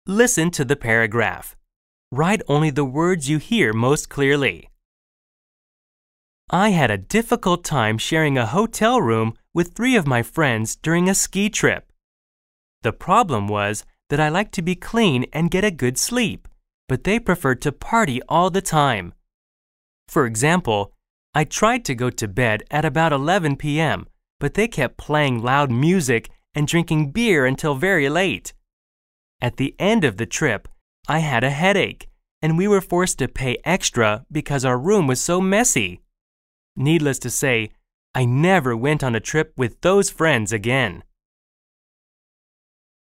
Listen to the paragraph. Write only the words you hear most clearly. I had a difficult time sharing a hotel room with 3 of my friends during a ski trip. The problem was that I like to be clean and get a good sleep, but they preferred to party all the time. For example, I tried to go to bed at about 11 p.m., but they kept playing loud music and drinking beer until very late. At the end of the trip, I had a headache, and we were forced to pay extra because our room was so messy. Needless to say, I never went on a trip with those friends again.